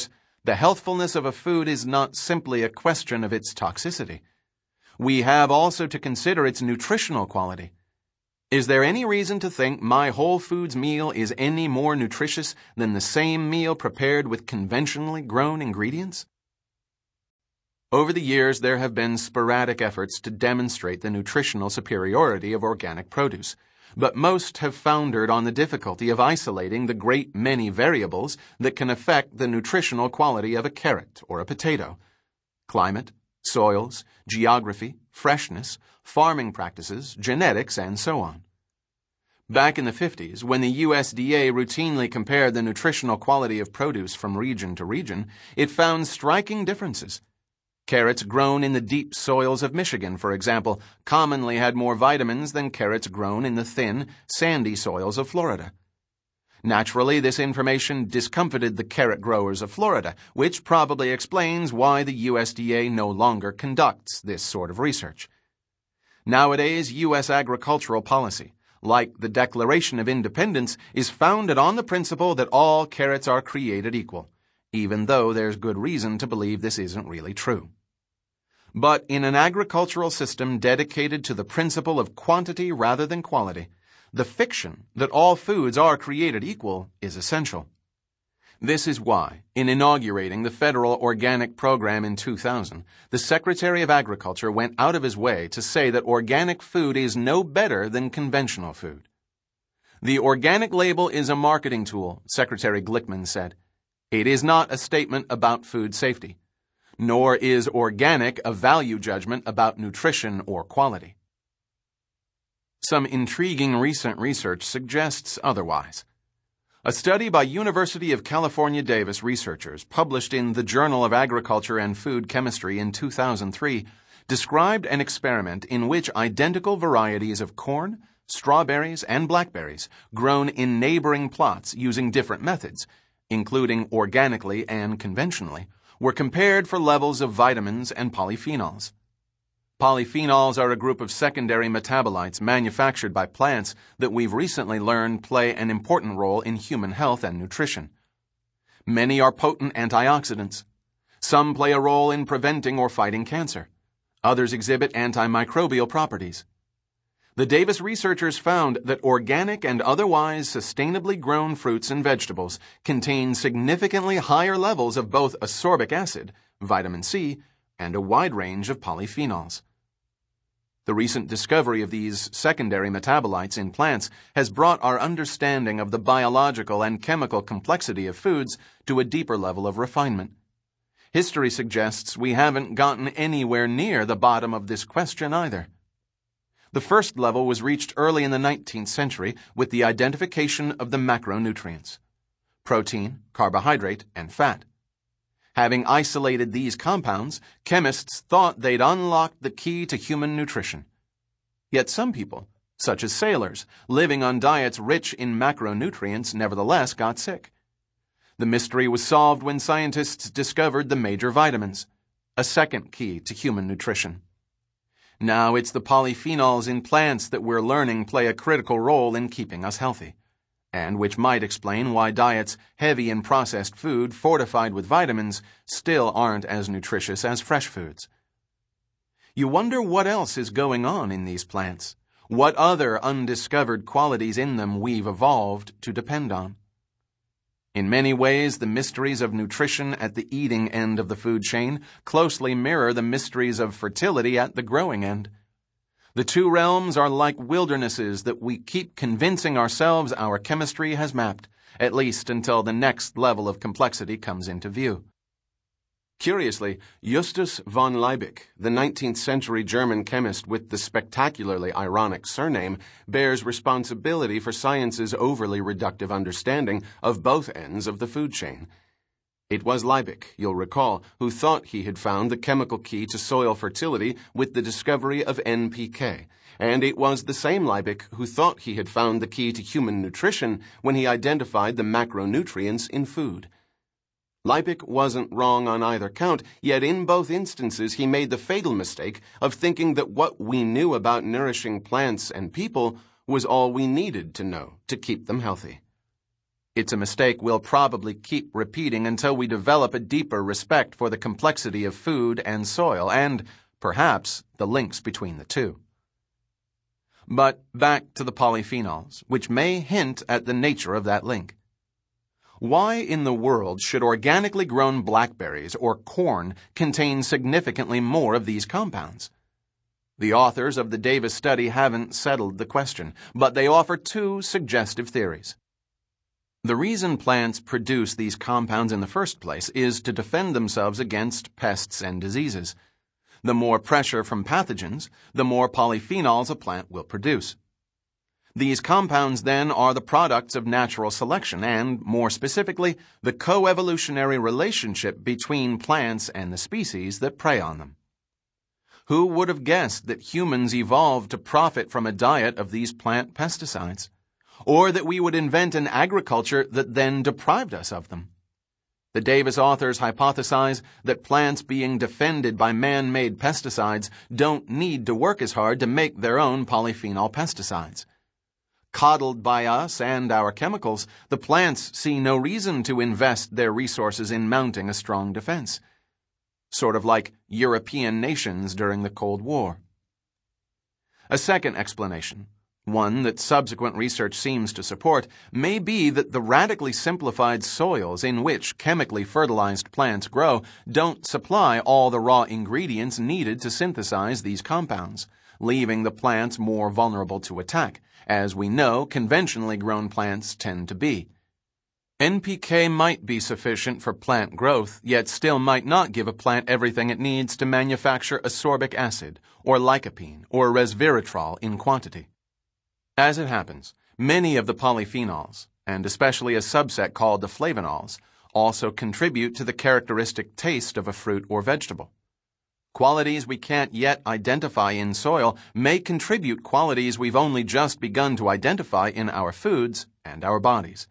The healthfulness of a food is not simply a question of its toxicity. We have also to consider its nutritional quality. Is there any reason to think my Whole Foods meal is any more nutritious than the same meal prepared with conventionally grown ingredients? Over the years, there have been sporadic efforts to demonstrate the nutritional superiority of organic produce, but most have foundered on the difficulty of isolating the great many variables that can affect the nutritional quality of a carrot or a potato. Climate, soils, geography, freshness, farming practices, genetics, and so on. Back in the fifties, when the U S D A routinely compared the nutritional quality of produce from region to region, it found striking differences. Carrots grown in the deep soils of Michigan, for example, commonly had more vitamins than carrots grown in the thin, sandy soils of Florida. Naturally, this information discomfited the carrot growers of Florida, which probably explains why the U S D A no longer conducts this sort of research. Nowadays, U S agricultural policy, like the Declaration of Independence, is founded on the principle that all carrots are created equal, even though there's good reason to believe this isn't really true. But in an agricultural system dedicated to the principle of quantity rather than quality, the fiction that all foods are created equal is essential. This is why, in inaugurating the federal organic program in two thousand, the Secretary of Agriculture went out of his way to say that organic food is no better than conventional food. The organic label is a marketing tool, Secretary Glickman said. It is not a statement about food safety, nor is organic a value judgment about nutrition or quality. Some intriguing recent research suggests otherwise. A study by University of California, Davis researchers published in the Journal of Agriculture and Food Chemistry in two thousand three described an experiment in which identical varieties of corn, strawberries, and blackberries grown in neighboring plots using different methods, including organically and conventionally, were compared for levels of vitamins and polyphenols. Polyphenols are a group of secondary metabolites manufactured by plants that we've recently learned play an important role in human health and nutrition. Many are potent antioxidants. Some play a role in preventing or fighting cancer. Others exhibit antimicrobial properties. The Davis researchers found that organic and otherwise sustainably grown fruits and vegetables contain significantly higher levels of both ascorbic acid, vitamin C, and a wide range of polyphenols. The recent discovery of these secondary metabolites in plants has brought our understanding of the biological and chemical complexity of foods to a deeper level of refinement. History suggests we haven't gotten anywhere near the bottom of this question either. The first level was reached early in the nineteenth century with the identification of the macronutrients: protein, carbohydrate, and fat. Having isolated these compounds, chemists thought they'd unlocked the key to human nutrition. Yet some people, such as sailors, living on diets rich in macronutrients, nevertheless got sick. The mystery was solved when scientists discovered the major vitamins, a second key to human nutrition. Now it's the polyphenols in plants that we're learning play a critical role in keeping us healthy, and which might explain why diets heavy in processed food fortified with vitamins still aren't as nutritious as fresh foods. You wonder what else is going on in these plants, what other undiscovered qualities in them we've evolved to depend on. In many ways, the mysteries of nutrition at the eating end of the food chain closely mirror the mysteries of fertility at the growing end. The two realms are like wildernesses that we keep convincing ourselves our chemistry has mapped, at least until the next level of complexity comes into view. Curiously, Justus von Liebig, the nineteenth century German chemist with the spectacularly ironic surname, bears responsibility for science's overly reductive understanding of both ends of the food chain. It was Liebig, you'll recall, who thought he had found the chemical key to soil fertility with the discovery of N P K, and it was the same Liebig who thought he had found the key to human nutrition when he identified the macronutrients in food. Liebig wasn't wrong on either count, yet in both instances he made the fatal mistake of thinking that what we knew about nourishing plants and people was all we needed to know to keep them healthy. It's a mistake we'll probably keep repeating until we develop a deeper respect for the complexity of food and soil and, perhaps, the links between the two. But back to the polyphenols, which may hint at the nature of that link. Why in the world should organically grown blackberries or corn contain significantly more of these compounds? The authors of the Davis study haven't settled the question, but they offer two suggestive theories. The reason plants produce these compounds in the first place is to defend themselves against pests and diseases. The more pressure from pathogens, the more polyphenols a plant will produce. These compounds then are the products of natural selection and, more specifically, the coevolutionary relationship between plants and the species that prey on them. Who would have guessed that humans evolved to profit from a diet of these plant pesticides? Or that we would invent an agriculture that then deprived us of them? The Davis authors hypothesize that plants being defended by man-made pesticides don't need to work as hard to make their own polyphenol pesticides. Coddled by us and our chemicals, the plants see no reason to invest their resources in mounting a strong defense. Sort of like European nations during the Cold War. A second explanation, one that subsequent research seems to support, may be that the radically simplified soils in which chemically fertilized plants grow don't supply all the raw ingredients needed to synthesize these compounds, leaving the plants more vulnerable to attack, as we know conventionally grown plants tend to be. N P K might be sufficient for plant growth, yet still might not give a plant everything it needs to manufacture ascorbic acid, or lycopene, or resveratrol in quantity. As it happens, many of the polyphenols, and especially a subset called the flavonols, also contribute to the characteristic taste of a fruit or vegetable. Qualities we can't yet identify in soil may contribute qualities we've only just begun to identify in our foods and our bodies.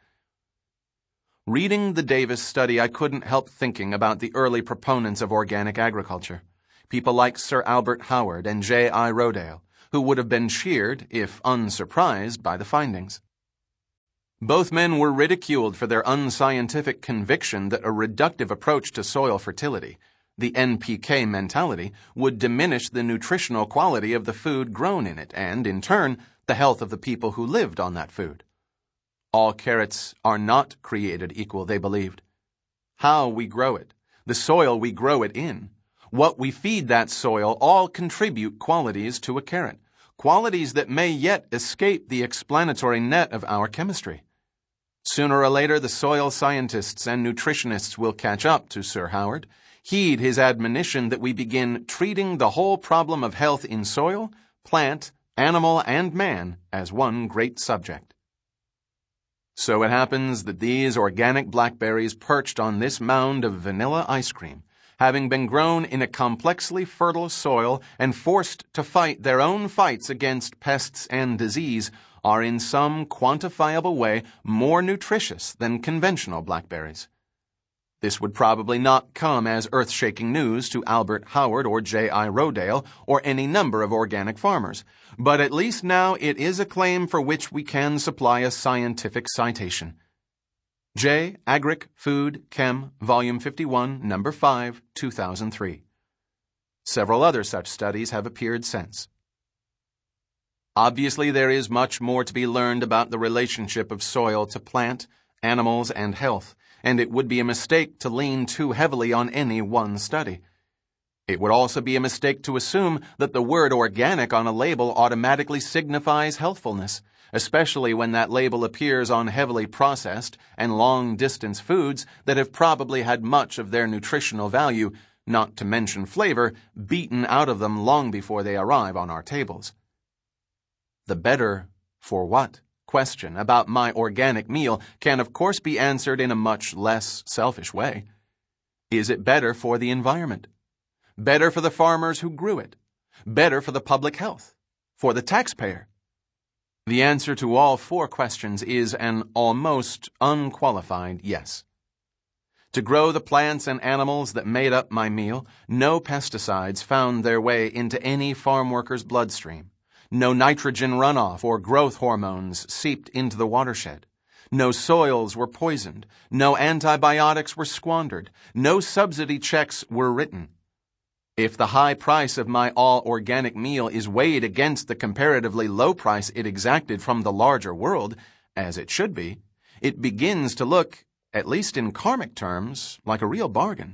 Reading the Davis study, I couldn't help thinking about the early proponents of organic agriculture, people like Sir Albert Howard and J I Rodale, who would have been cheered, if unsurprised, by the findings. Both men were ridiculed for their unscientific conviction that a reductive approach to soil fertility, the N P K mentality, would diminish the nutritional quality of the food grown in it and, in turn, the health of the people who lived on that food. All carrots are not created equal, they believed. How we grow it, the soil we grow it in, what we feed that soil all contribute qualities to a carrot, qualities that may yet escape the explanatory net of our chemistry. Sooner or later, the soil scientists and nutritionists will catch up to Sir Howard, heed his admonition that we begin treating the whole problem of health in soil, plant, animal, and man as one great subject. So it happens that these organic blackberries perched on this mound of vanilla ice cream, having been grown in a complexly fertile soil and forced to fight their own fights against pests and disease, are in some quantifiable way more nutritious than conventional blackberries. This would probably not come as earth-shaking news to Albert Howard or J I Rodale or any number of organic farmers, but at least now it is a claim for which we can supply a scientific citation. J. Agric Food Chem, Volume fifty-one, Number five, two thousand three. Several other such studies have appeared since. Obviously, there is much more to be learned about the relationship of soil to plant, animals, and health, and it would be a mistake to lean too heavily on any one study. It would also be a mistake to assume that the word organic on a label automatically signifies healthfulness, especially when that label appears on heavily processed and long-distance foods that have probably had much of their nutritional value, not to mention flavor, beaten out of them long before they arrive on our tables. The better for what question about my organic meal can of course be answered in a much less selfish way. Is it better for the environment? Better for the farmers who grew it? Better for the public health? For the taxpayer? The answer to all four questions is an almost unqualified yes. To grow the plants and animals that made up my meal, no pesticides found their way into any farm worker's bloodstream. No nitrogen runoff or growth hormones seeped into the watershed. No soils were poisoned. No antibiotics were squandered. No subsidy checks were written. If the high price of my all-organic meal is weighed against the comparatively low price it exacted from the larger world, as it should be, it begins to look, at least in karmic terms, like a real bargain.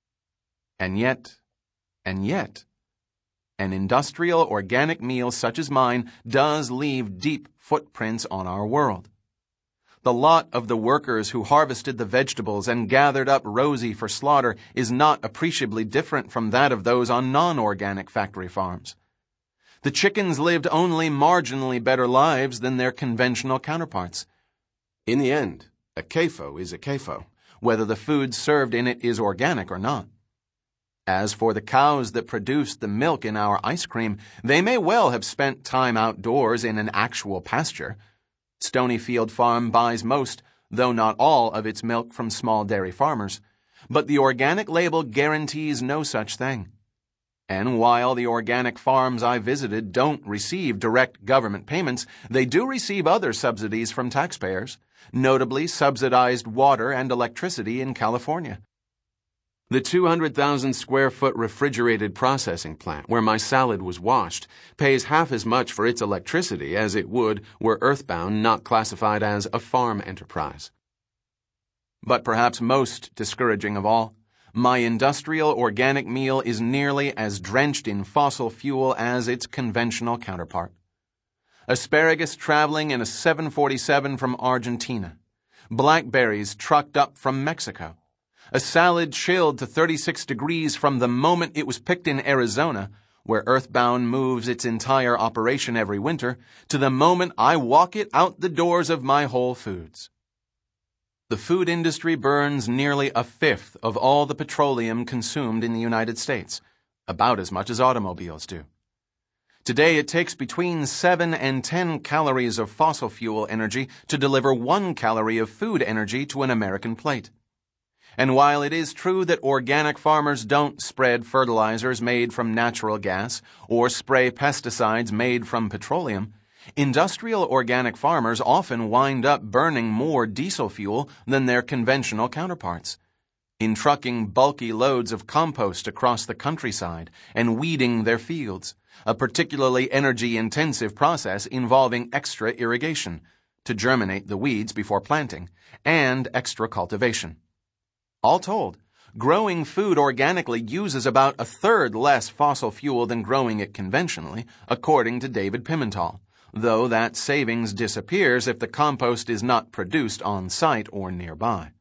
And yet, and yet, an industrial organic meal such as mine does leave deep footprints on our world. The lot of the workers who harvested the vegetables and gathered up rosy for slaughter is not appreciably different from that of those on non-organic factory farms. The chickens lived only marginally better lives than their conventional counterparts. In the end, a C A F O is a C A F O, whether the food served in it is organic or not. As for the cows that produced the milk in our ice cream, they may well have spent time outdoors in an actual pasture. Stonyfield Farm buys most, though not all, of its milk from small dairy farmers, but the organic label guarantees no such thing. And while the organic farms I visited don't receive direct government payments, they do receive other subsidies from taxpayers, notably subsidized water and electricity in California. The two hundred thousand square foot refrigerated processing plant where my salad was washed pays half as much for its electricity as it would were Earthbound not classified as a farm enterprise. But perhaps most discouraging of all, my industrial organic meal is nearly as drenched in fossil fuel as its conventional counterpart. Asparagus traveling in a seven forty-seven from Argentina, blackberries trucked up from Mexico, a salad chilled to thirty-six degrees from the moment it was picked in Arizona, where Earthbound moves its entire operation every winter, to the moment I walk it out the doors of my Whole Foods. The food industry burns nearly a fifth of all the petroleum consumed in the United States, about as much as automobiles do. Today, it takes between seven and ten calories of fossil fuel energy to deliver one calorie of food energy to an American plate. And while it is true that organic farmers don't spread fertilizers made from natural gas or spray pesticides made from petroleum, industrial organic farmers often wind up burning more diesel fuel than their conventional counterparts, in trucking bulky loads of compost across the countryside and weeding their fields, a particularly energy-intensive process involving extra irrigation to germinate the weeds before planting, and extra cultivation. All told, growing food organically uses about a third less fossil fuel than growing it conventionally, according to David Pimental, though that savings disappears if the compost is not produced on site or nearby.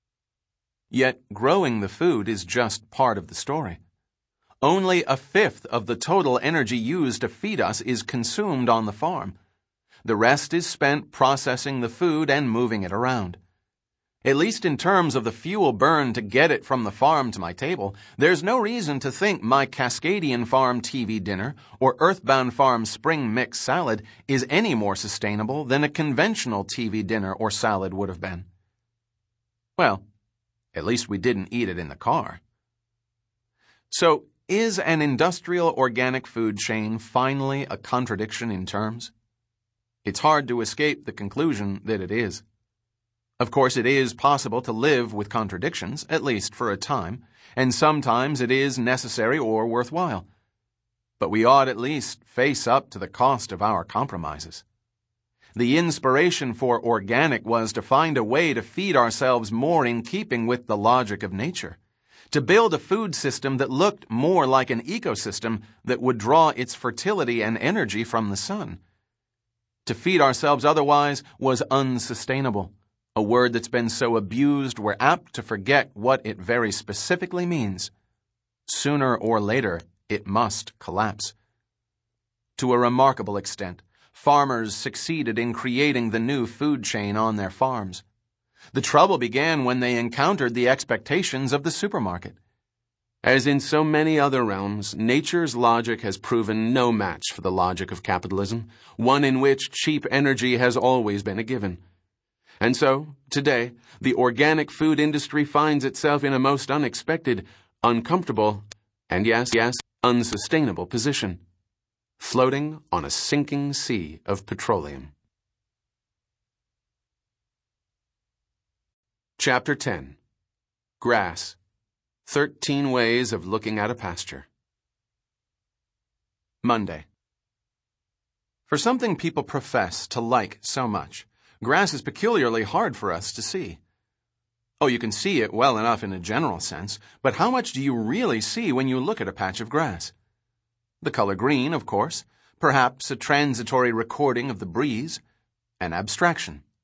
Yet growing the food is just part of the story. Only a fifth of the total energy used to feed us is consumed on the farm. The rest is spent processing the food and moving it around. At least in terms of the fuel burned to get it from the farm to my table, there's no reason to think my Cascadian Farm T V dinner or Earthbound Farm Spring Mix salad is any more sustainable than a conventional T V dinner or salad would have been. Well, at least we didn't eat it in the car. So, is an industrial organic food chain finally a contradiction in terms? It's hard to escape the conclusion that it is. Of course, it is possible to live with contradictions, at least for a time, and sometimes it is necessary or worthwhile. But we ought at least face up to the cost of our compromises. The inspiration for organic was to find a way to feed ourselves more in keeping with the logic of nature, to build a food system that looked more like an ecosystem that would draw its fertility and energy from the sun. To feed ourselves otherwise was unsustainable. A word that's been so abused we're apt to forget what it very specifically means. Sooner or later, it must collapse. To a remarkable extent, farmers succeeded in creating the new food chain on their farms. The trouble began when they encountered the expectations of the supermarket. As in so many other realms, nature's logic has proven no match for the logic of capitalism, one in which cheap energy has always been a given. And so, today, the organic food industry finds itself in a most unexpected, uncomfortable, and yes, yes, unsustainable position, floating on a sinking sea of petroleum. Chapter ten. Grass. Thirteen Ways of Looking at a Pasture. Monday. For something people profess to like so much, grass is peculiarly hard for us to see. Oh, you can see it well enough in a general sense, but how much do you really see when you look at a patch of grass? The color green, of course, perhaps a transitory recording of the breeze, an abstraction.